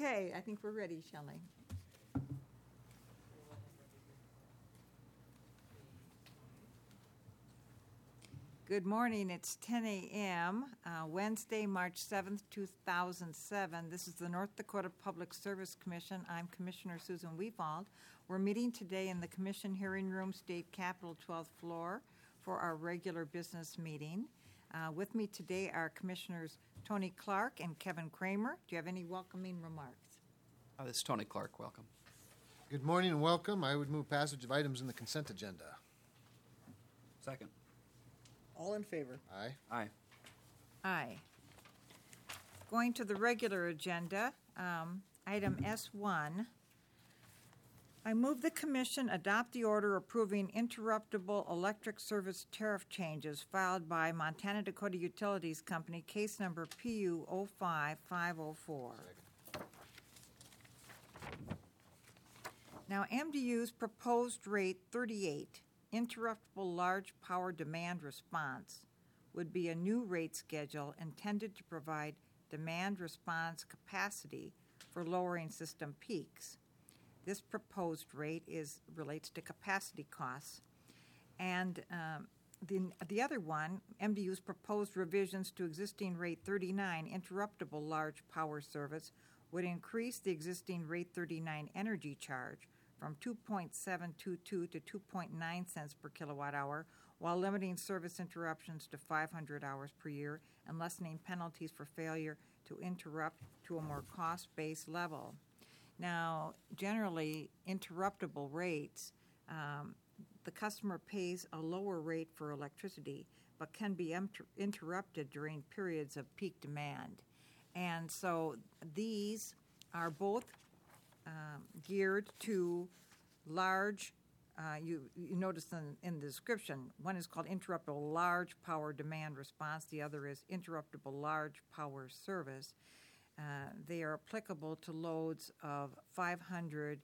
Okay, I think we're ready, Shelley. Good morning. It's 10 a.m., Wednesday, March 7th, 2007. This is the North Dakota Public Service Commission. I'm Commissioner Susan Weefald. We're meeting today in the Commission Hearing Room, State Capitol, 12th floor, for our regular business meeting. With me today are Commissioners Tony Clark and Kevin Kramer. Do you have any welcoming remarks? This is Tony Clark. Welcome. Good morning and welcome. I would move passage of items in the consent agenda. Second. All in favor? Aye. Aye. Aye. Going to the regular agenda, item S1. I move the Commission adopt the order approving interruptible electric service tariff changes filed by Montana Dakota Utilities Company, case number PU 05504. Now, MDU's proposed rate 38, interruptible large power demand response, would be a new rate schedule intended to provide demand response capacity for lowering system peaks. This proposed rate relates to capacity costs. And the other one, MDU's proposed revisions to existing rate 39, interruptible large power service, would increase the existing rate 39 energy charge from 2.722 to 2.9 cents per kilowatt hour, while limiting service interruptions to 500 hours per year and lessening penalties for failure to interrupt to a more cost-based level. Now, generally, interruptible rates, the customer pays a lower rate for electricity, but can be interrupted during periods of peak demand. And so these are both geared to large, you notice in the description, one is called interruptible large power demand response, the other is interruptible large power service. They are applicable to loads of 500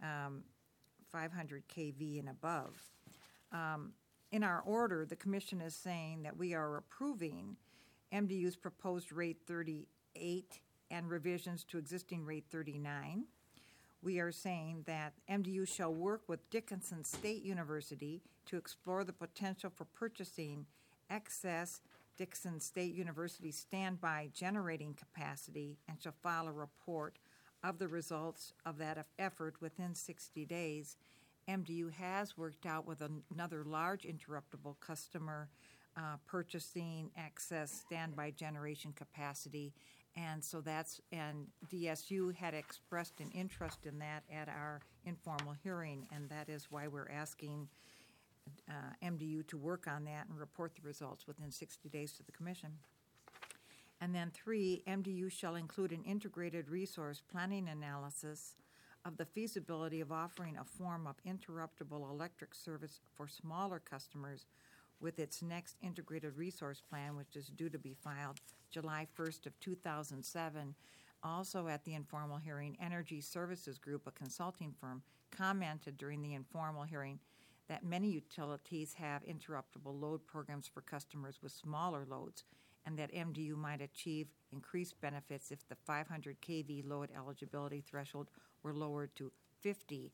kV and above. In our order, the Commission is saying that we are approving MDU's proposed rate 38 and revisions to existing rate 39. We are saying that MDU shall work with Dickinson State University to explore the potential for purchasing excess Dickinson State University standby generating capacity and shall file a report of the results of that effort within 60 days. MDU has worked out with another large interruptible customer purchasing excess standby generation capacity, and so and DSU had expressed an interest in that at our informal hearing, and that is why we're asking MDU to work on that and report the results within 60 days to the Commission. And then 3, MDU shall include an integrated resource planning analysis of the feasibility of offering a form of interruptible electric service for smaller customers with its next integrated resource plan, which is due to be filed July 1st of 2007. Also at the informal hearing, Energy Services Group, a consulting firm, commented during the informal hearing that many utilities have interruptible load programs for customers with smaller loads, and that MDU might achieve increased benefits if the 500 kV load eligibility threshold were lowered to 50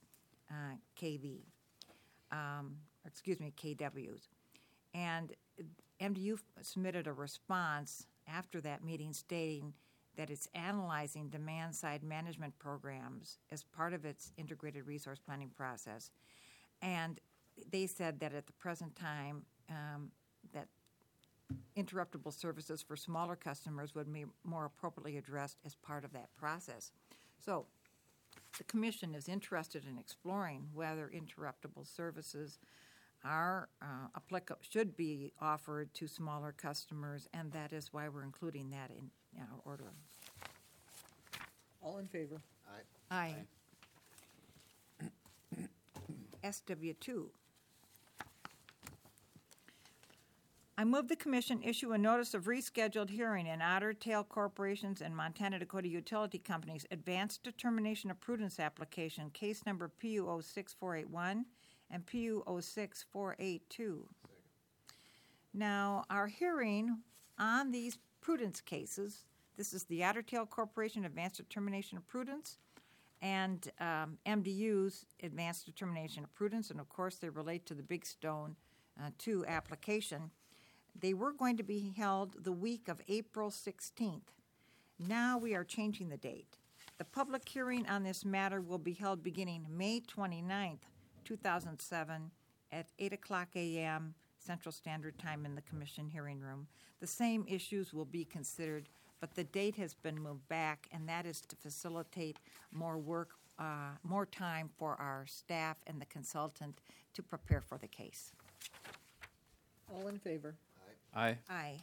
kWs. And MDU submitted a response after that meeting stating that it's analyzing demand-side management programs as part of its integrated resource planning process. And they said that at the present time that interruptible services for smaller customers would be more appropriately addressed as part of that process. So the Commission is interested in exploring whether interruptible services are should be offered to smaller customers, and that is why we're including that in our order. All in favor? Aye. Aye. SW2. I move the Commission issue a notice of rescheduled hearing in Otter Tail Corporation's and Montana Dakota Utility Company's Advanced Determination of Prudence application, case number PU 06481 and PU 06482. Now, our hearing on these prudence cases This is the Otter Tail Corporation Advanced Determination of Prudence and MDU's Advanced Determination of Prudence, and of course they relate to the Big Stone 2 application. They were going to be held the week of April 16th. Now we are changing the date. The public hearing on this matter will be held beginning May 29th, 2007 at 8 o'clock a.m. Central Standard Time in the Commission hearing room. The same issues will be considered, but the date has been moved back, and that is to facilitate more work, more time for our staff and the consultant to prepare for the case. All in favor? Aye. Aye.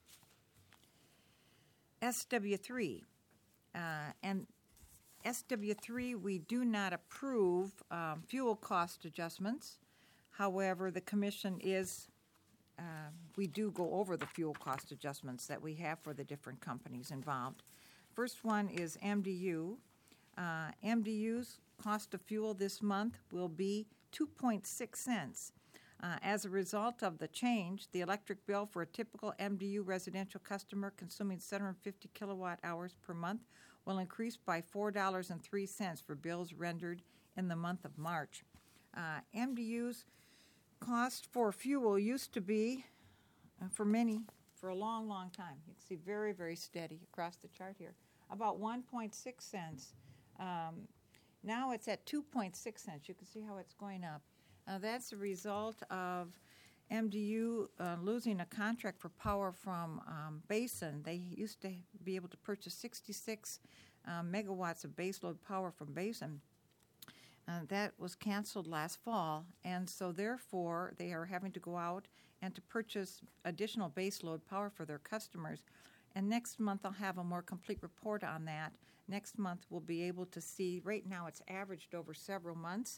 SW3. And SW3, we do not approve fuel cost adjustments. However, the commission is, we do go over the fuel cost adjustments that we have for the different companies involved. First one is MDU. MDU's cost of fuel this month will be 2.6 cents. As a result of the change, the electric bill for a typical MDU residential customer consuming 750 kilowatt hours per month will increase by $4.03 for bills rendered in the month of March. MDU's cost for fuel used to be, for a long, long time, you can see very, very steady across the chart here, about 1.6 cents. Now it's at 2.6 cents. You can see how it's going up. That's a result of MDU losing a contract for power from Basin. They used to be able to purchase 66 megawatts of baseload power from Basin. That was canceled last fall, and so therefore they are having to go out and to purchase additional baseload power for their customers. And next month I'll have a more complete report on that. Next month we'll be able to see, right now it's averaged over several months,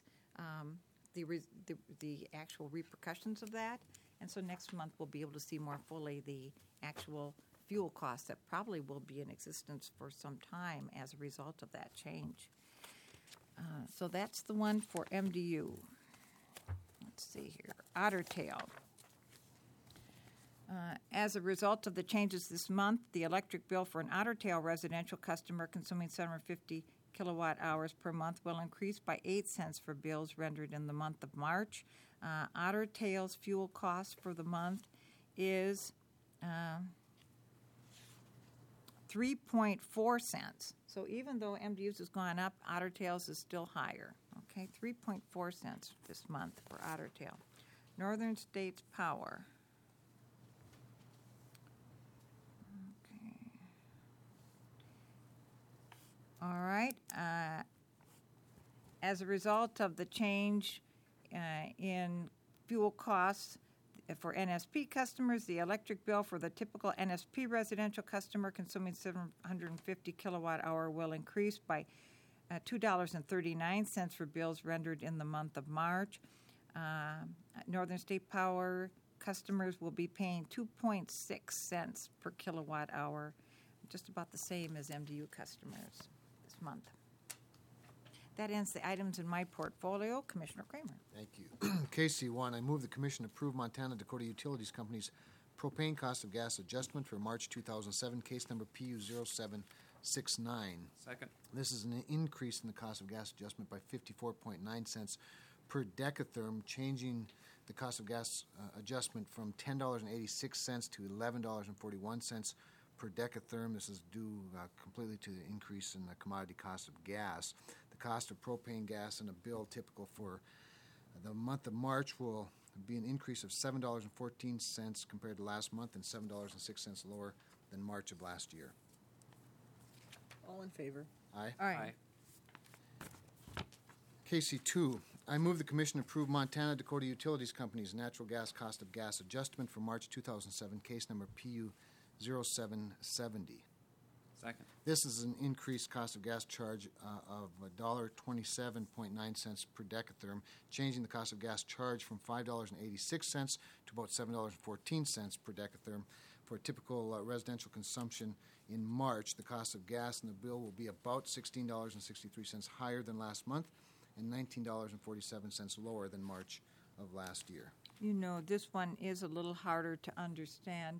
the actual repercussions of that. And so next month we'll be able to see more fully the actual fuel costs that probably will be in existence for some time as a result of that change. So that's the one for MDU. Let's see here. Otter Tail. As a result of the changes this month, the electric bill for an Otter Tail residential customer consuming 750 kilowatt hours per month will increase by 8 cents for bills rendered in the month of March. Otter Tail's fuel cost for the month is 3.4 cents. So even though MDU's has gone up, Otter Tail's is still higher. Okay, 3.4 cents this month for Otter Tail. Northern States Power. Okay. All right. As a result of the change in fuel costs for NSP customers, the electric bill for the typical NSP residential customer consuming 750 kilowatt hour will increase by $2.39 for bills rendered in the month of March. Northern State Power customers will be paying 2.6 cents per kilowatt hour, just about the same as MDU customers this month. That ends the items in my portfolio. Commissioner Kramer. Thank you. KC1, I move the Commission approve Montana Dakota Utilities Company's propane cost of gas adjustment for March 2007, case number PU 0769. Second. This is an increase in the cost of gas adjustment by 54.9 cents per decatherm, changing the cost of gas adjustment from $10.86 to $11.41 per decatherm. This is due completely to the increase in the commodity cost of gas. The cost of propane gas in a bill typical for the month of March will be an increase of $7.14 compared to last month and $7.06 lower than March of last year. All in favor? Aye. Aye. KC2, I move the Commission approve Montana Dakota Utilities Company's natural gas cost of gas adjustment for March 2007, case number PU 0770. Second. This is an increased cost of gas charge of $1.27.9 per decatherm, changing the cost of gas charge from $5.86 to about $7.14 per decatherm. For a typical residential consumption in March, the cost of gas in the bill will be about $16.63 higher than last month and $19.47 lower than March of last year. You know, this one is a little harder to understand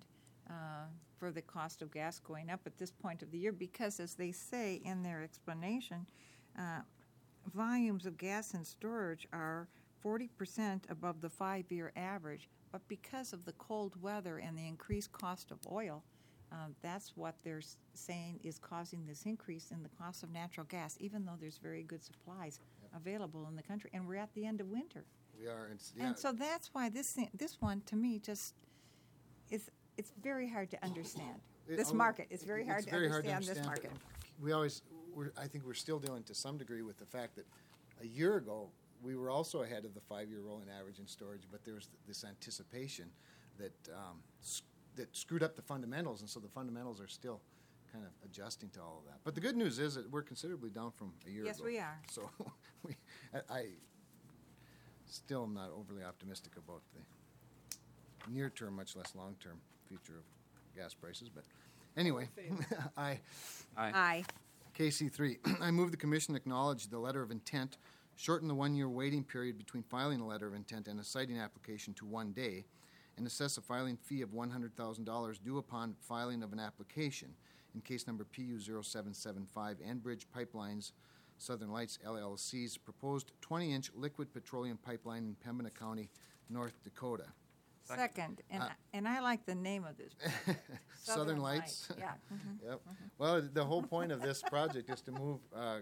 for the cost of gas going up at this point of the year because, as they say in their explanation, volumes of gas in storage are 40% above the 5-year average. But because of the cold weather and the increased cost of oil, that's what they're saying is causing this increase in the cost of natural gas, even though there's very good supplies available in the country. And we're at the end of winter. We are. And so that's why this one, to me, just is. It's very hard to understand this market. It's very hard to understand this market. I think we're still dealing to some degree with the fact that a year ago we were also ahead of the 5-year rolling average in storage, but there was this anticipation that that screwed up the fundamentals, and so the fundamentals are still kind of adjusting to all of that. But the good news is that we're considerably down from a year ago. Yes, we are. So I still am not overly optimistic about the near term, much less long term future of gas prices. But anyway, Aye. KC3, I move the Commission acknowledge the letter of intent, shorten the 1-year waiting period between filing a letter of intent and a citing application to 1 day, and assess a filing fee of $100,000 due upon filing of an application in case number PU 0775 Enbridge Pipelines Southern Lights LLC's proposed 20-inch liquid petroleum pipeline in Pembina County, North Dakota. Second. And I like the name of this. Southern Lights. Yeah. Mm-hmm. Yep. Well, the whole point of this project is to move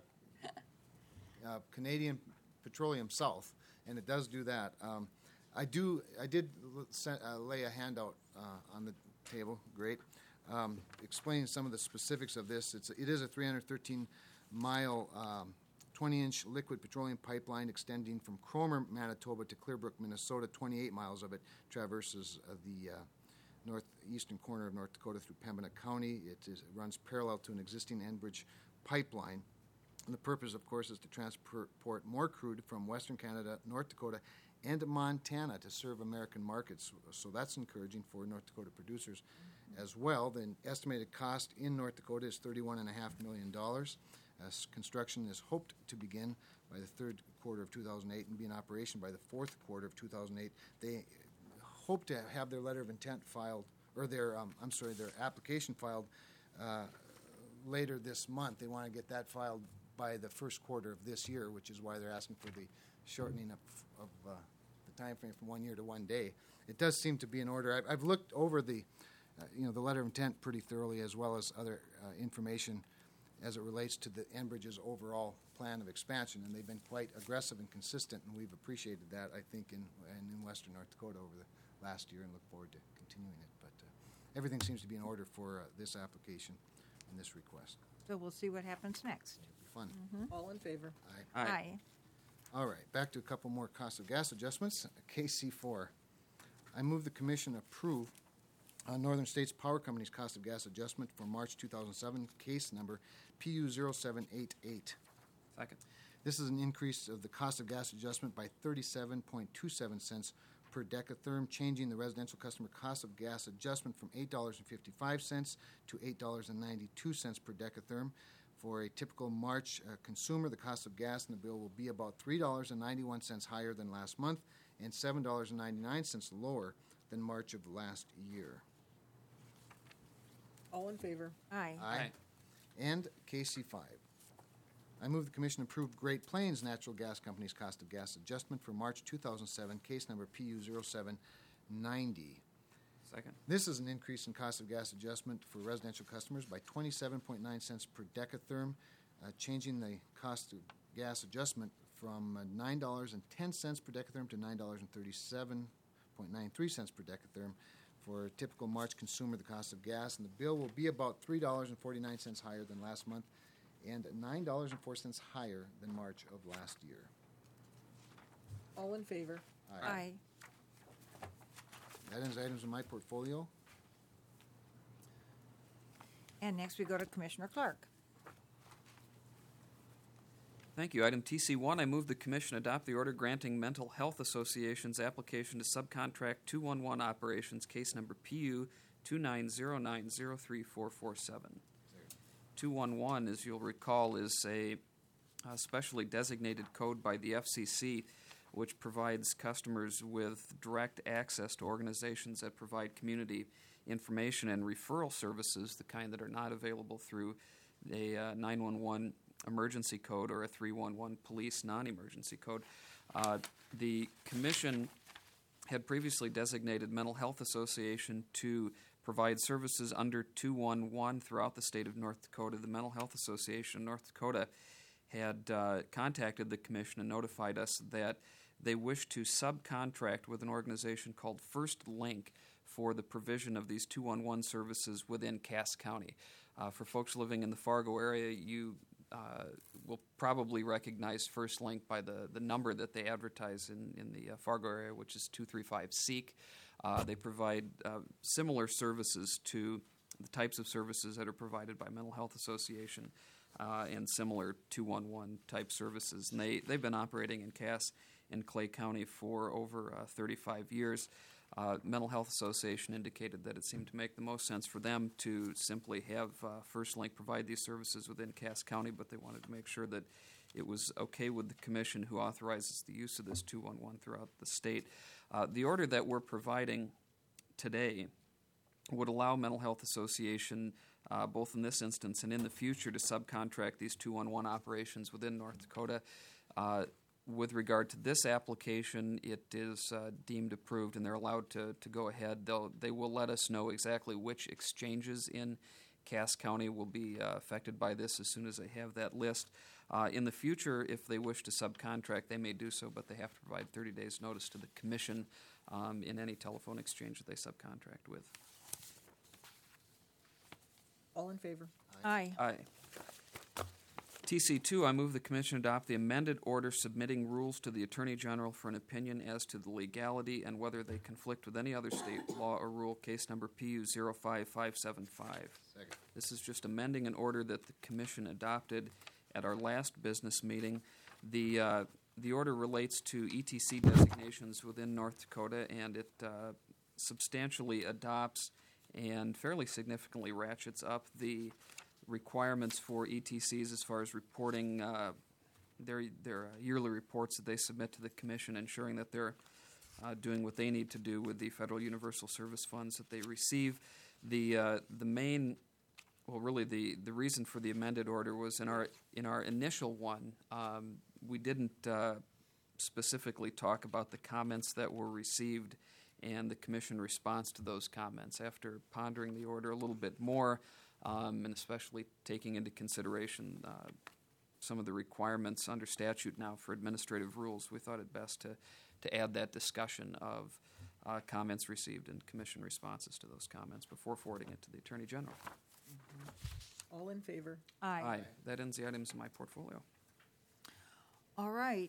Canadian petroleum south, and it does do that. I did lay a handout on the table, great, explaining some of the specifics of this. It is a 313-mile, 20-inch liquid petroleum pipeline extending from Cromer, Manitoba to Clearbrook, Minnesota. 28 miles of it traverses the northeastern corner of North Dakota through Pembina County. It runs parallel to an existing Enbridge pipeline. And the purpose, of course, is to transport more crude from Western Canada, North Dakota, and Montana to serve American markets. So that's encouraging for North Dakota producers as well. The estimated cost in North Dakota is $31.5 million. Construction is hoped to begin by the third quarter of 2008 and be in operation by the fourth quarter of 2008. They hope to have their letter of intent filed, or their application filed later this month. They want to get that filed by the first quarter of this year, which is why they're asking for the shortening of the time frame from 1 year to 1 day. It does seem to be in order. I've looked over the letter of intent pretty thoroughly, as well as other information as it relates to the Enbridge's overall plan of expansion, and they've been quite aggressive and consistent, and we've appreciated that, I think, in western North Dakota over the last year, and look forward to continuing it. But everything seems to be in order for this application and this request. So we'll see what happens next. It'll be fun. Mm-hmm. All in favor? Aye. All right, back to a couple more cost of gas adjustments. KC4. I move the Commission approve Northern States Power Company's cost of gas adjustment for March 2007, case number PU 0788. Second. This is an increase of the cost of gas adjustment by 37.27 cents per decatherm, changing the residential customer cost of gas adjustment from $8.55 to $8.92 per decatherm. For a typical March consumer, the cost of gas in the bill will be about $3.91 higher than last month and $7.99 lower than March of last year. All in favor? Aye. Aye. And KC5. I move the Commission approve Great Plains Natural Gas Company's cost of gas adjustment for March 2007, case number PU 0790. Second. This is an increase in cost of gas adjustment for residential customers by 27.9 cents per decatherm, changing the cost of gas adjustment from $9.10 per decatherm to $9.37.93 cents per decatherm. For a typical March consumer, the cost of gas in the bill will be about $3.49 higher than last month and $9.04 higher than March of last year. All in favor? Aye. That ends items in my portfolio. And next we go to Commissioner Clark. Thank you. Item TC1, I move the Commission adopt the order granting Mental Health Association's application to subcontract 211 operations, case number PU 2909034447. 211, as you'll recall, is a specially designated code by the FCC which provides customers with direct access to organizations that provide community information and referral services, the kind that are not available through a 911 emergency code or a 311 police non-emergency code. The Commission had previously designated Mental Health Association to provide services under 211 throughout the state of North Dakota. The Mental Health Association of North Dakota had contacted the Commission and notified us that they wish to subcontract with an organization called First Link for the provision of these 211 services within Cass County. For folks living in the Fargo area, you will probably recognize First Link by the number that they advertise in the Fargo area, which is 235-SEEK. They provide similar services to the types of services that are provided by Mental Health Association and similar 211 type services. And they've been operating in Cass and Clay County for over 35 years. Mental Health Association indicated that it seemed to make the most sense for them to simply have First Link provide these services within Cass County, but they wanted to make sure that it was okay with the Commission, who authorizes the use of this 211 throughout the state. The order that we're providing today would allow Mental Health Association, both in this instance and in the future, to subcontract these 211 operations within North Dakota. With regard to this application, it is deemed approved, and they're allowed to go ahead. They will let us know exactly which exchanges in Cass County will be affected by this as soon as they have that list. In the future, if they wish to subcontract, they may do so, but they have to provide 30 days' notice to the Commission in any telephone exchange that they subcontract with. All in favor? Aye. Aye. TC2, I move the Commission adopt the amended order submitting rules to the Attorney General for an opinion as to the legality and whether they conflict with any other state law or rule, case number PU 05575. Second. This is just amending an order that the Commission adopted at our last business meeting. The order relates to ETC designations within North Dakota, and it substantially adopts and fairly significantly ratchets up the requirements for ETCs as far as reporting their yearly reports that they submit to the Commission, ensuring that they're doing what they need to do with the federal universal service funds that they receive. The main, well, really the reason for the amended order was in our initial one, we didn't specifically talk about the comments that were received and the Commission response to those comments. After pondering the order a little bit more, and especially taking into consideration some of the requirements under statute now for administrative rules, we thought it best to add that discussion of comments received and Commission responses to those comments before forwarding it to the Attorney General. All in favor? Aye. That ends the items in my portfolio. All right.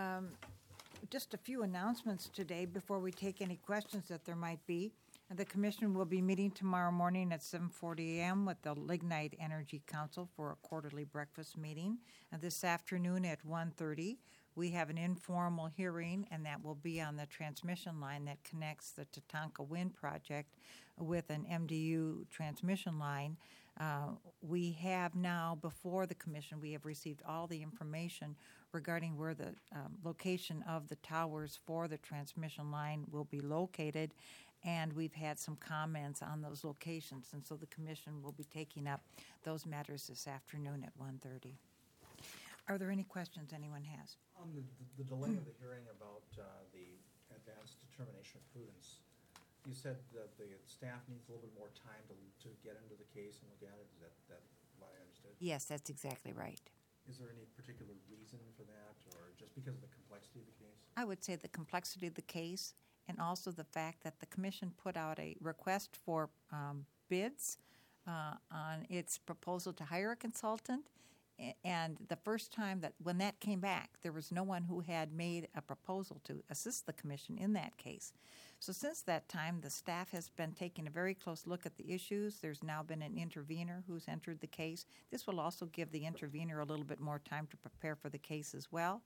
Just a few announcements today before we take any questions that there might be. The Commission will be meeting tomorrow morning at 7:40 a.m. with the Lignite Energy Council for a quarterly breakfast meeting. And this afternoon at 1:30, we have an informal hearing, and that will be on the transmission line that connects the Tatanka Wind Project with an MDU transmission line. We have now, before the Commission, we have received all the information regarding where the location of the towers for the transmission line will be located, and we've had some comments on those locations, and so the Commission will be taking up those matters this afternoon at 1:30. Are there any questions anyone has? On the delay of the hearing about the advanced determination of prudence, you said that the staff needs a little bit more time to get into the case and look at it. Is that what I understood? Yes, that's exactly right. Is there any particular reason for that, or just because of the complexity of the case? I would say the complexity of the case, and also the fact that the Commission put out a request for bids on its proposal to hire a consultant. And the first time when that came back, there was no one who had made a proposal to assist the Commission in that case. So since that time, the staff has been taking a very close look at the issues. There's now been an intervener who's entered the case. This will also give the intervener a little bit more time to prepare for the case as well.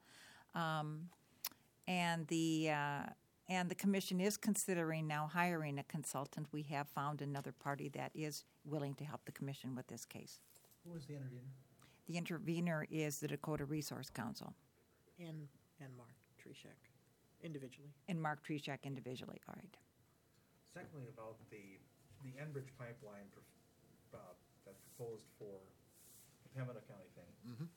And the Commission is considering now hiring a consultant. We have found another party that is willing to help the Commission with this case. Who was the intervener? The intervener is the Dakota Resource Council. And Mark Treshek, individually. And Mark Treshek individually, all right. Secondly, about the the Enbridge pipeline that's proposed for the Pembina County thing.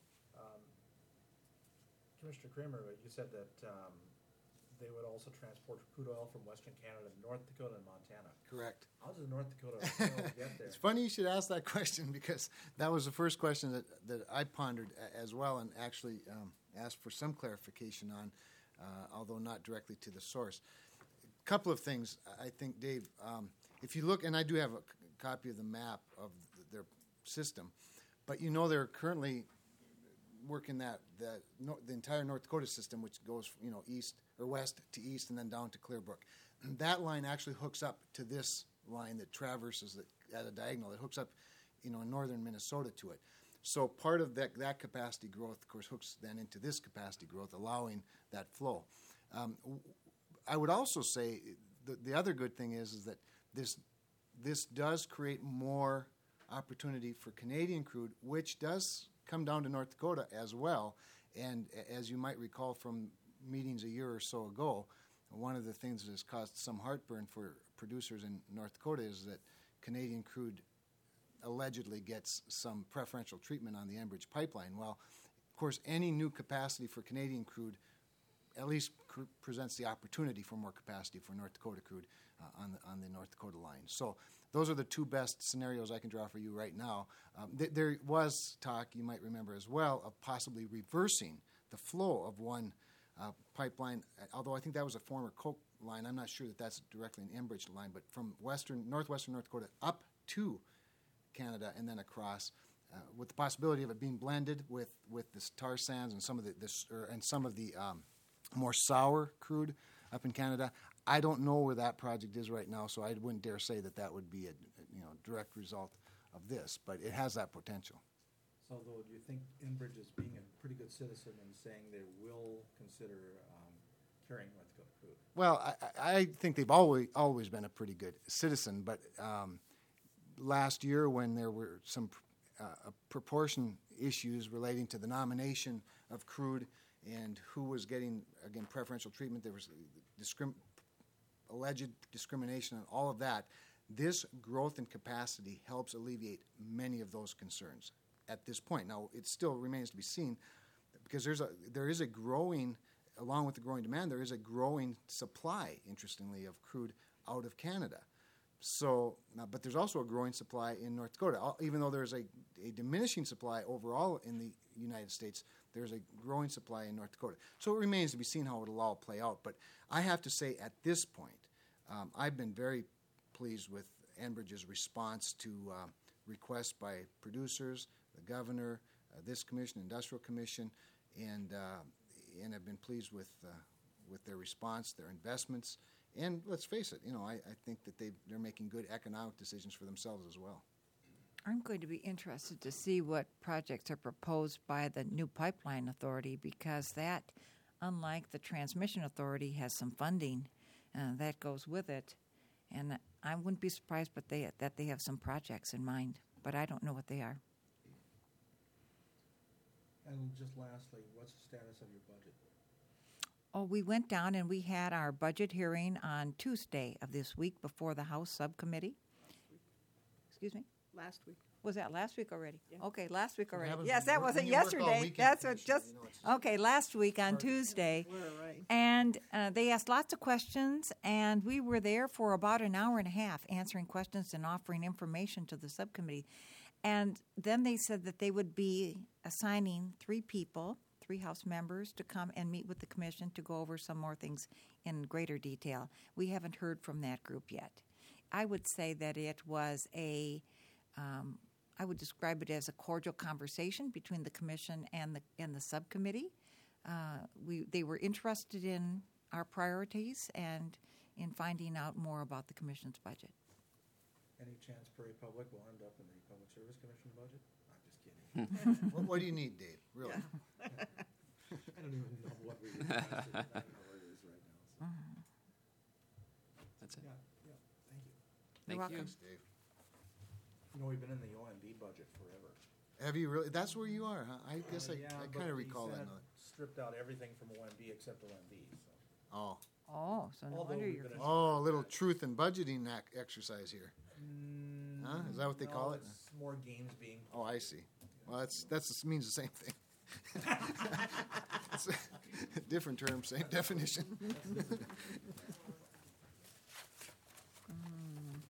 Commissioner Kramer, you said that they would also transport crude oil from Western Canada to North Dakota and Montana. Correct. How does North Dakota oil get there? It's funny you should ask that question because that was the first question that I pondered as well and actually asked for some clarification on, although not directly to the source. A couple of things, I think, Dave. If you look, and I do have a copy of the map of their system, but you know they're currently working the entire North Dakota system, which goes east or west to east and then down to Clearbrook. And that line actually hooks up to this line that traverses at a diagonal. It hooks up, in northern Minnesota to it. So part of that capacity growth, of course, hooks then into this capacity growth, allowing that flow. I would also say the other good thing is that this does create more opportunity for Canadian crude, which does come down to North Dakota as well. And as you might recall from meetings a year or so ago, one of the things that has caused some heartburn for producers in North Dakota is that Canadian crude allegedly gets some preferential treatment on the Enbridge pipeline. Well, of course, any new capacity for Canadian crude at least presents the opportunity for more capacity for North Dakota crude on the North Dakota line. So those are the two best scenarios I can draw for you right now. There was talk, you might remember as well, of possibly reversing the flow of one pipeline, although I think that was a former Koch line. I'm not sure that that's directly an Enbridge line, but from northwestern North Dakota up to Canada and then across, with the possibility of it being blended with the tar sands and some of the more sour crude up in Canada. I don't know where that project is right now, so I wouldn't dare say that would be a direct result of this, but it has that potential. So, though, do you think Enbridge is being a pretty good citizen and saying they will consider carrying North Dakota crude? Well, I think they've always been a pretty good citizen, but last year when there were some proportion issues relating to the nomination of crude and who was getting, again, preferential treatment, there was alleged discrimination and all of that. This growth in capacity helps alleviate many of those concerns at this point. Now, it still remains to be seen because there is a growing, along with the growing demand, there is a growing supply, interestingly, of crude out of Canada. So, but there's also a growing supply in North Dakota. Even though there's a diminishing supply overall in the United States, there's a growing supply in North Dakota. So it remains to be seen how it'll all play out. But I have to say, at this point, I've been very pleased with Enbridge's response to requests by producers, the governor, this commission, Industrial Commission, and have been pleased with their response, their investments. And let's face it, I think that they're making good economic decisions for themselves as well. I'm going to be interested to see what projects are proposed by the new pipeline authority because that, unlike the transmission authority, has some funding that goes with it. And I wouldn't be surprised that they have some projects in mind, but I don't know what they are. And just lastly, what's the status of your budget? Oh, we went down and we had our budget hearing on Tuesday of this week before the House subcommittee. Excuse me? Last week. Was that last week already? Yeah. Okay, last week already. happens Yes, when that you wasn't work all yesterday. weekend, That's what Commissioner, just okay. Last week on Tuesday, We're all right. and they asked lots of questions, and we were there for about an hour and a half answering questions and offering information to the subcommittee. And then they said that they would be assigning 3 people, 3 House members, to come and meet with the commission to go over some more things in greater detail. We haven't heard from that group yet. I would say that it was I would describe it as a cordial conversation between the commission and the subcommittee. They were interested in our priorities and in finding out more about the commission's budget. Any chance Prairie Public will end up in the Public Service Commission budget? I'm just kidding. What do you need, Dave? Really? I don't even know what we requested. I don't know where it is right now. So. That's it. Yeah, thank you. Thank welcome. you. Thanks, Dave. You know, we've been in the OMB budget forever. Have you really? That's where you are, huh? I guess Yeah, I but kind of the recall that Senate now. stripped out everything from OMB except OMB. So. Oh, Oh, so no Although wonder we've you're. been- a little truth in budgeting exercise here. Huh? Is that what they call No, it? It's more games being. Oh, I see. Well, that's means the same thing. It's a different term, same definition.